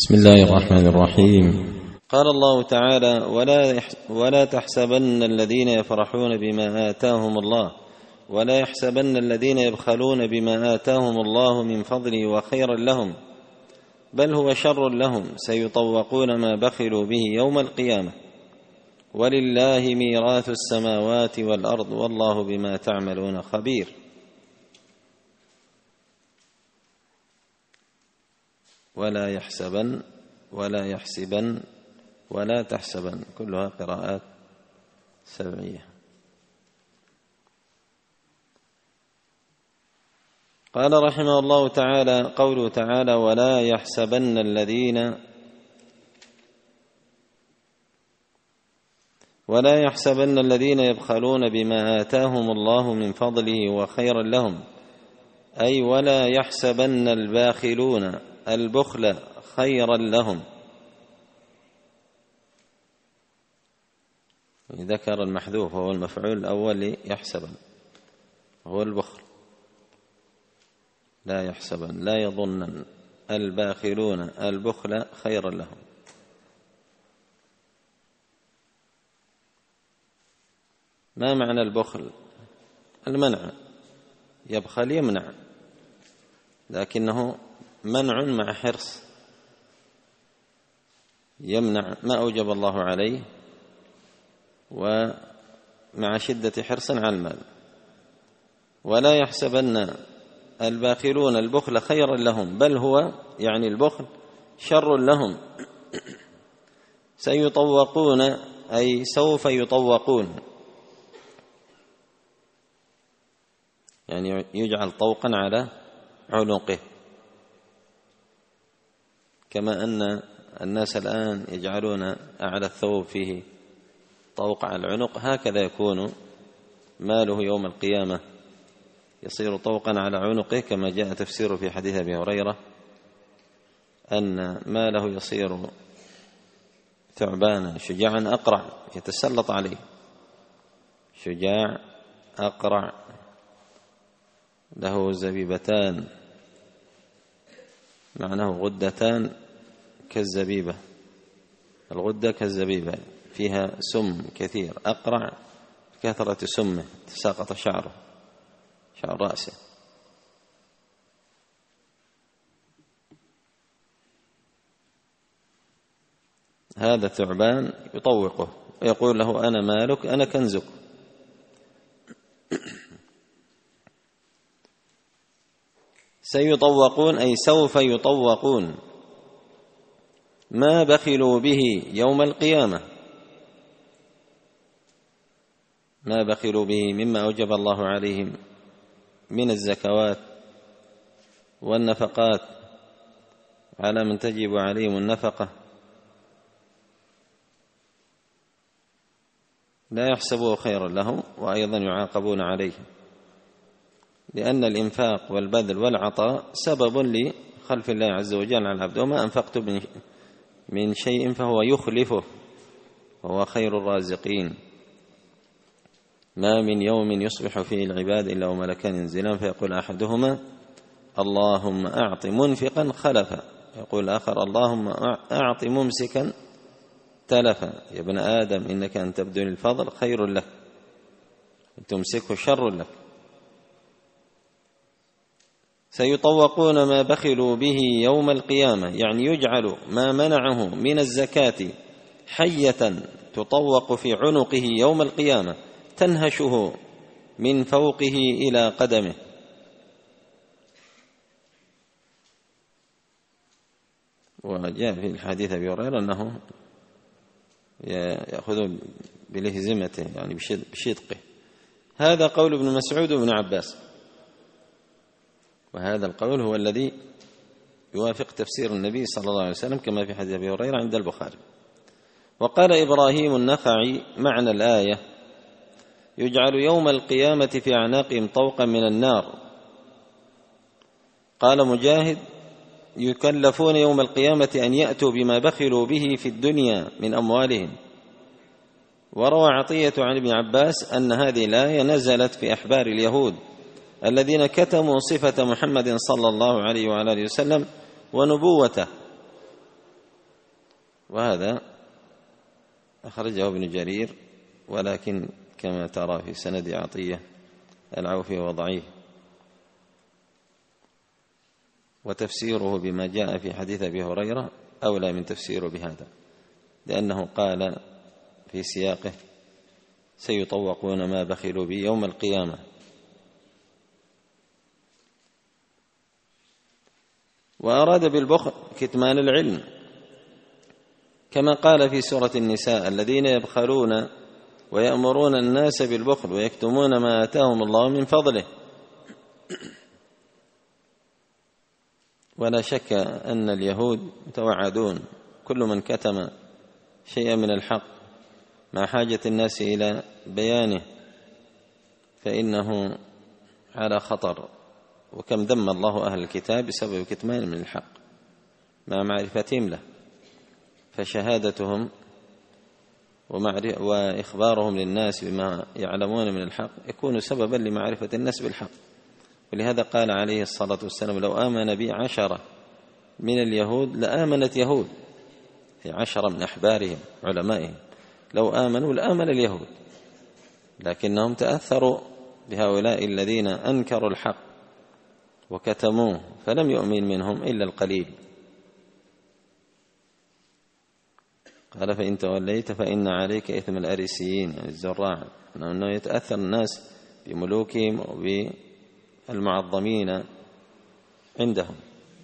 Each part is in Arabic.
بسم الله الرحمن الرحيم. قال الله تعالى: ولا تحسبن الذين يفرحون بما آتاهم الله ولا يحسبن الذين يبخلون بما آتاهم الله من فضله وخيرا لهم بل هو شر لهم سيطوقون ما بخلوا به يوم القيامة ولله ميراث السماوات والأرض والله بما تعملون خبير. ولا يحسبن ولا يحسبن ولا تحسبن كلها قراءات سبعية. قال رحمه الله تعالى: قوله تعالى: ولا يحسبن الذين يبخلون بما آتاهم الله من فضله وخيرا لهم، أي ولا يحسبن الباخلون البخل خيرا لهم. ذكر المحذوف هو المفعول الأول يحسبن هو البخل. لا يحسبن لا يظنن الباخلون البخل خيرا لهم. ما معنى البخل؟ المنع، يبخل يمنع، لكنه منع مع حرص، يمنع ما أوجب الله عليه ومع شدة حرص على المال. ولا يحسبن الباخلون البخل خيرا لهم بل هو يعني البخل شر لهم سيطوقون أي سوف يطوقون، يعني يجعل طوقا على عنقه، كما أن الناس الآن يجعلون أعلى الثوب فيه طوق على العنق، هكذا يكون ماله يوم القيامة يصير طوقا على عنقه، كما جاء تفسيره في حديث أبي هريرة أن ماله يصير ثعبانا شجاعا أقرع يتسلط عليه، شجاع أقرع له زبيبتان، معناه غدتان كالزبيبة، الغدة كالزبيبة فيها سم كثير، أقرع كثرة سمه تساقط شعر رأسه. هذا الثعبان يطوقه ويقول له: أنا مالك أنا كنزك. سيطوقون أي سوف يطوقون ما بخلوا به يوم القيامة، ما بخلوا به مما أوجب الله عليهم من الزكوات والنفقات على من تجب عليهم النفقة، لا يحسبوه خيرا لهم وأيضا يعاقبون عليه، لأن الإنفاق والبذل والعطاء سبب لخلف الله عز وجل على العبد، وما أنفقت من شيء فهو يخلفه وهو خير الرازقين. ما من يوم يصبح فيه العباد إلا وملكان ينزلان فيقول أحدهما: اللهم أعط منفقا خلفا، يقول الآخر: اللهم أعط ممسكا تلفا. يا ابن آدم إنك أن تبذل الفضل خير لك تمسكه شر لك. سيطوقون ما بخلوا به يوم القيامة، يعني يجعل ما منعه من الزكاة حية تطوق في عنقه يوم القيامة تنهشه من فوقه إلى قدمه. وجاء في الحديث أبي هريرة أنه يأخذ بلهزمته يعني بشدقه. هذا قول ابن مسعود وابن عباس، وهذا القول هو الذي يوافق تفسير النبي صلى الله عليه وسلم كما في حديث أبي هريرة عند البخاري. وقال إبراهيم النخعي معنى الآية: يجعل يوم القيامة في أعناقهم طوقا من النار. قال مجاهد: يكلفون يوم القيامة أن يأتوا بما بخلوا به في الدنيا من أموالهم. وروى عطية عن ابن عباس أن هذه الآية نزلت في أحبار اليهود الذين كتموا صفة محمد صلى الله عليه وعلى آله وسلم ونبوته، وهذا أخرجه ابن جرير، ولكن كما ترى في سند عطية العوفي وضعيف، وتفسيره بما جاء في حديث أبي هريرة أولى من تفسيره بهذا، لأنه قال في سياقه: سيطوقون ما بخلوا به يوم القيامة. وأراد بالبخل كتمان العلم، كما قال في سورة النساء: الذين يبخلون ويأمرون الناس بالبخل ويكتمون ما آتاهم الله من فضله. ولا شك أن اليهود متوعدون، كل من كتم شيئا من الحق مع حاجة الناس إلى بيانه فإنه على خطر. وكم ذم الله أهل الكتاب بسبب كتمان من الحق مع معرفتهم له، فشهادتهم وإخبارهم للناس بما يعلمون من الحق يكون سببا لمعرفة الناس بالحق. ولهذا قال عليه الصلاة والسلام: لو آمن بي 10 من اليهود لآمنت يهود، في 10 من أحبارهم علمائهم لو آمنوا لآمن اليهود، لكنهم تأثروا بهؤلاء الذين أنكروا الحق وكتموه فلم يؤمن منهم إلا القليل. قال: فإن توليت فإن عليك إثم الأريسيين، يعني الزراع، أنه يتأثر الناس بملوكهم وبالمعظمين عندهم.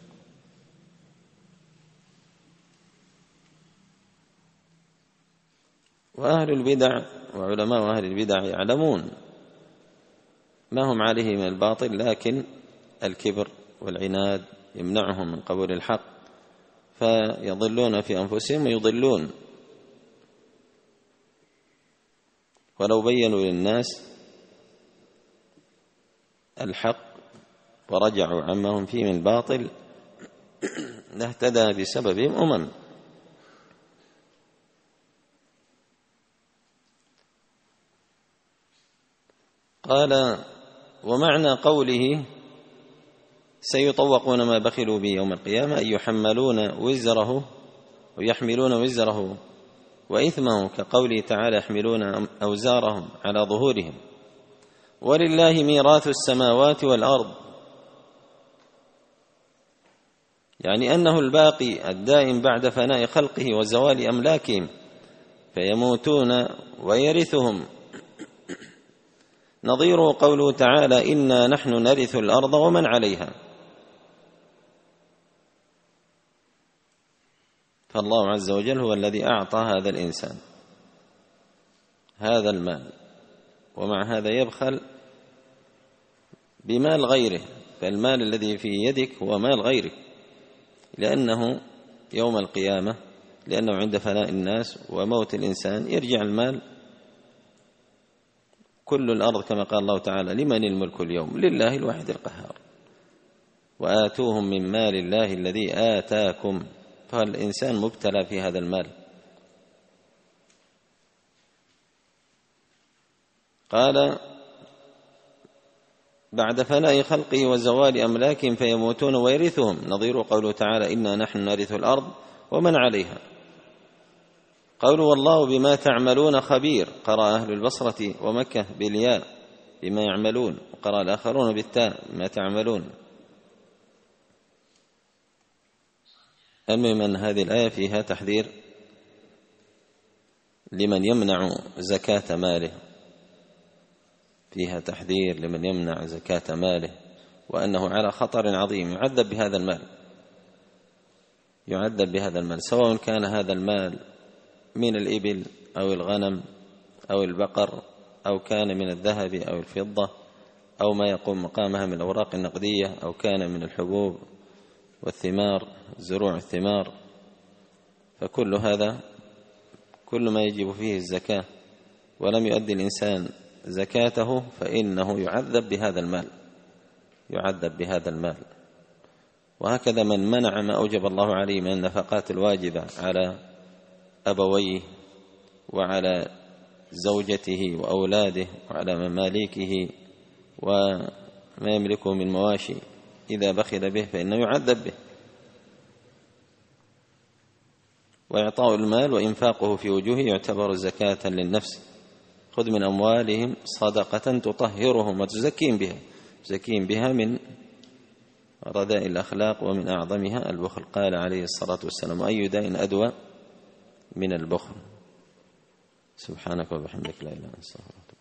وأهل البدع وعلماء أهل البدع يعلمون ما هم عليه من الباطل، لكن الكبر والعناد يمنعهم من قبول الحق، فيضلون في أنفسهم ويضلون. ولو بينوا للناس الحق ورجعوا عما هم فيه من الباطل لاهتدى بسببهم قال: ومعنى قوله سيطوقون ما بخلوا به يوم القيامة أي يحملون وزره ويحملون وزره وإثمه، كقوله تعالى: يحملون أوزارهم على ظهورهم. ولله ميراث السماوات والأرض، يعني أنه الباقي الدائم بعد فناء خلقه وزوال أملاكهم، فيموتون ويرثهم. نظير قوله تعالى: إنا نحن نرث الأرض ومن عليها. فالله عز وجل هو الذي أعطى هذا الإنسان هذا المال، ومع هذا يبخل بمال غيره، فالمال الذي في يدك هو مال غيرك، لأنه يوم القيامة، لأنه عند فناء الناس وموت الإنسان يرجع المال كل الأرض، كما قال الله تعالى: لمن الملك اليوم؟ لله الواحد القهار، وآتوهم من مال الله الذي آتاكم. فالإنسان مبتلى في هذا المال. قال: بعد فناء خلقه وزوال أملاكهم فيموتون ويرثهم. نظير قوله تعالى: إنا نحن نرث الأرض ومن عليها. قوله: والله بما تعملون خبير، قرأ أهل البصرة ومكة بالياء بما يعملون، وقرأ الآخرون بالتاء بما تعملون. المهم أن هذه الآية فيها تحذير لمن يمنع زكاة ماله، فيها تحذير لمن يمنع زكاة ماله، وأنه على خطر عظيم، يعذب بهذا المال، سواء كان هذا المال من الإبل أو الغنم أو البقر، أو كان من الذهب أو الفضة أو ما يقوم مقامها من الأوراق النقدية، أو كان من الحبوب والثمار، زروع الثمار. فكل هذا كل ما يجب فيه الزكاة ولم يؤدي الإنسان زكاته فإنه يعذب بهذا المال. وهكذا من منع ما أوجب الله عليه من النفقات الواجبة على أبويه وعلى زوجته وأولاده وعلى مماليكه وما يملكه من مواشي، إذا بخل به فإنه يعذب به. وإعطاء المال وإنفاقه في وجوهه يعتبر زكاة للنفس. خذ من أموالهم صدقة تطهرهم وتزكيهم بها من رذائل الأخلاق، ومن أعظمها البخل. قال عليه الصلاة والسلام: أي داء أدوى من البخل. سبحانك وبحمدك، لا إله إلا أنت، استغفرك.